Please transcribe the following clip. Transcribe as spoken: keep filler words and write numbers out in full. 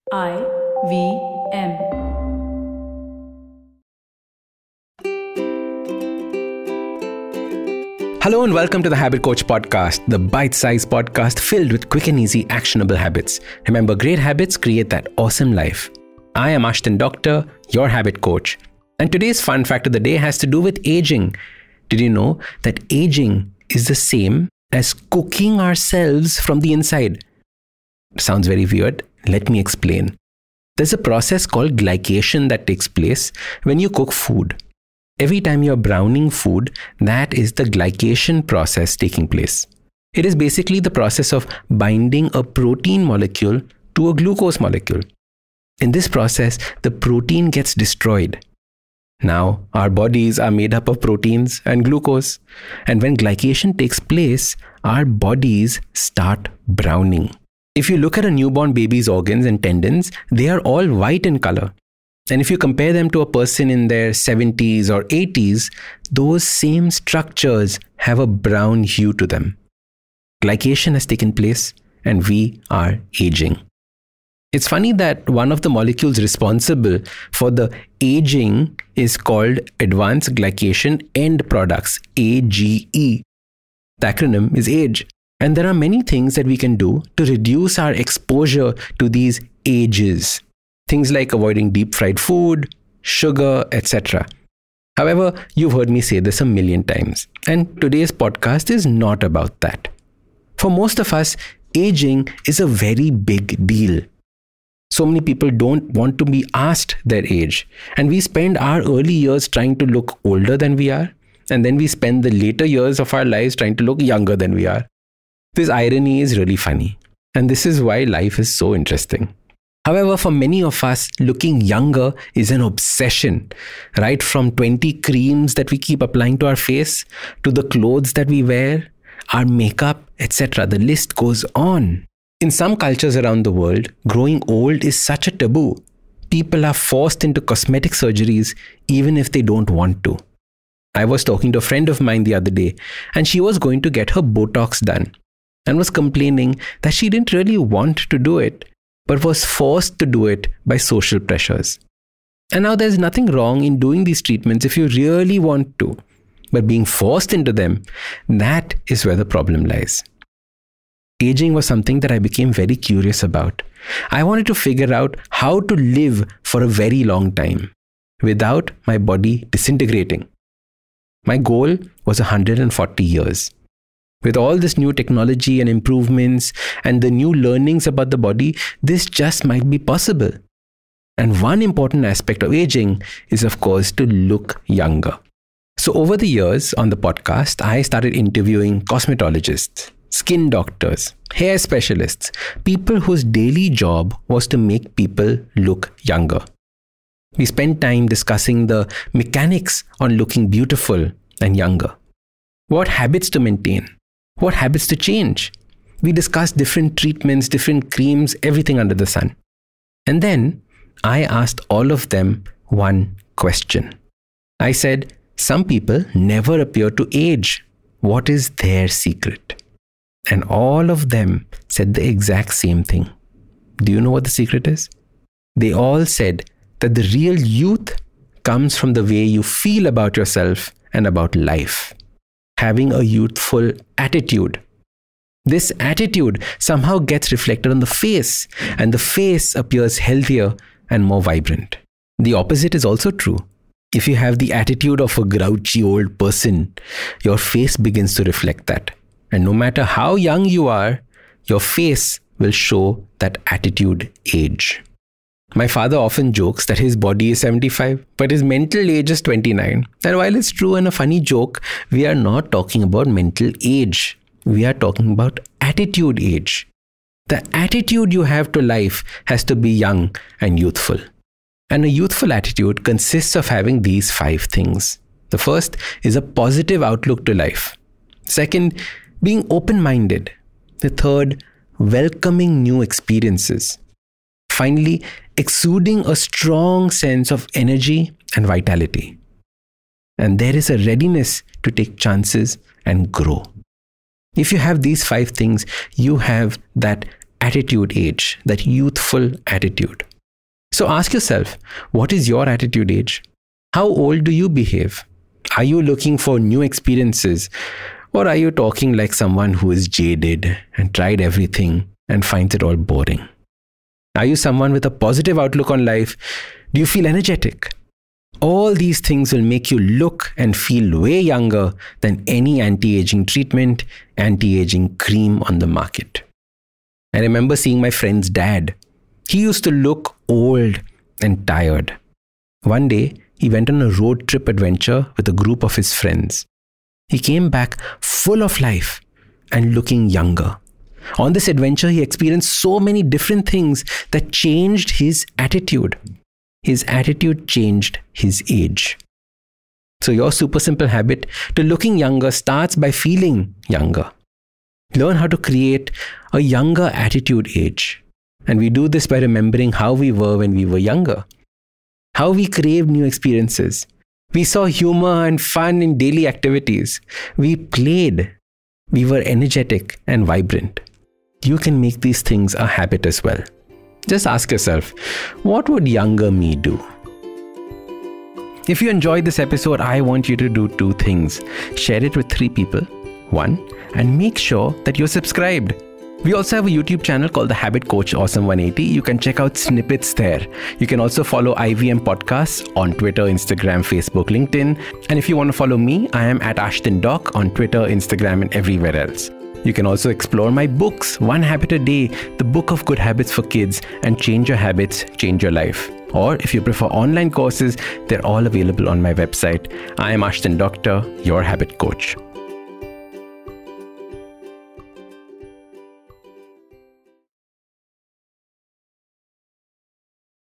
I V M. Hello and welcome to the Habit Coach Podcast, the bite-sized podcast filled with quick and easy actionable habits. Remember, great habits create that awesome life. I am Ashton Doctor, your habit coach. And today's fun fact of the day has to do with aging. Did you know that aging is the same as cooking ourselves from the inside? Sounds very weird. Let me explain. There's a process called glycation that takes place when you cook food. Every time you're browning food, that is the glycation process taking place. It is basically the process of binding a protein molecule to a glucose molecule. In this process, the protein gets destroyed. Now, our bodies are made up of proteins and glucose. And when glycation takes place, our bodies start browning. If you look at a newborn baby's organs and tendons, they are all white in color. And if you compare them to a person in their seventies or eighties, those same structures have a brown hue to them. Glycation has taken place and we are aging. It's funny that one of the molecules responsible for the aging is called Advanced Glycation End Products, A G E. The acronym is AGE. And there are many things that we can do to reduce our exposure to these ages. Things like avoiding deep fried food, sugar, et cetera. However, you've heard me say this a million times. And today's podcast is not about that. For most of us, aging is a very big deal. So many people don't want to be asked their age. And we spend our early years trying to look older than we are. And then we spend the later years of our lives trying to look younger than we are. This irony is really funny, and this is why life is so interesting. However, for many of us, looking younger is an obsession, right from twenty creams that we keep applying to our face, to the clothes that we wear, our makeup, et cetera. The list goes on. In some cultures around the world, growing old is such a taboo. People are forced into cosmetic surgeries even if they don't want to. I was talking to a friend of mine the other day, and she was going to get her Botox done, and was complaining that she didn't really want to do it, but was forced to do it by social pressures. And now there's nothing wrong in doing these treatments if you really want to, but being forced into them, that is where the problem lies. Aging was something that I became very curious about. I wanted to figure out how to live for a very long time without my body disintegrating. My goal was one hundred forty years. With all this new technology and improvements and the new learnings about the body, this just might be possible. And one important aspect of aging is, of course, to look younger. So over the years on the podcast, I started interviewing cosmetologists, skin doctors, hair specialists, people whose daily job was to make people look younger. We spent time discussing the mechanics on looking beautiful and younger. What habits to maintain? What habits to change? We discussed different treatments, different creams, everything under the sun. And then I asked all of them one question. I said, some people never appear to age. What is their secret? And all of them said the exact same thing. Do you know what the secret is? They all said that the real youth comes from the way you feel about yourself and about life. Having a youthful attitude. This attitude somehow gets reflected on the face, and the face appears healthier and more vibrant. The opposite is also true. If you have the attitude of a grouchy old person, your face begins to reflect that. And no matter how young you are, your face will show that attitude age. My father often jokes that his body is seventy-five, but his mental age is twenty-nine. And while it's true and a funny joke, we are not talking about mental age. We are talking about attitude age. The attitude you have to life has to be young and youthful. And a youthful attitude consists of having these five things. The first is a positive outlook to life. Second, being open-minded. The third, welcoming new experiences. Finally, exuding a strong sense of energy and vitality. And there is a readiness to take chances and grow. If you have these five things, you have that attitude age, that youthful attitude. So ask yourself, what is your attitude age? How old do you behave? Are you looking for new experiences? Or are you talking like someone who is jaded and tried everything and finds it all boring? Are you someone with a positive outlook on life? Do you feel energetic? All these things will make you look and feel way younger than any anti-aging treatment, anti-aging cream on the market. I remember seeing my friend's dad. He used to look old and tired. One day, he went on a road trip adventure with a group of his friends. He came back full of life and looking younger. On this adventure, he experienced so many different things that changed his attitude. His attitude changed his age. So your super simple habit to looking younger starts by feeling younger. Learn how to create a younger attitude age. And we do this by remembering how we were when we were younger. How we craved new experiences. We saw humor and fun in daily activities. We played. We were energetic and vibrant. You can make these things a habit as well. Just ask yourself, what would younger me do? If you enjoyed this episode, I want you to do two things. Share it with three people. One, and make sure that you're subscribed. We also have a YouTube channel called The Habit Coach Awesome one eighty. You can check out snippets there. You can also follow I V M Podcasts on Twitter, Instagram, Facebook, LinkedIn. And if you want to follow me, I am at Ashton Doc on Twitter, Instagram, and everywhere else. You can also explore my books, One Habit a Day, the book of good habits for kids, and Change Your Habits, Change Your Life. Or if you prefer online courses, they're all available on my website. I am Ashton Doctor, your habit coach.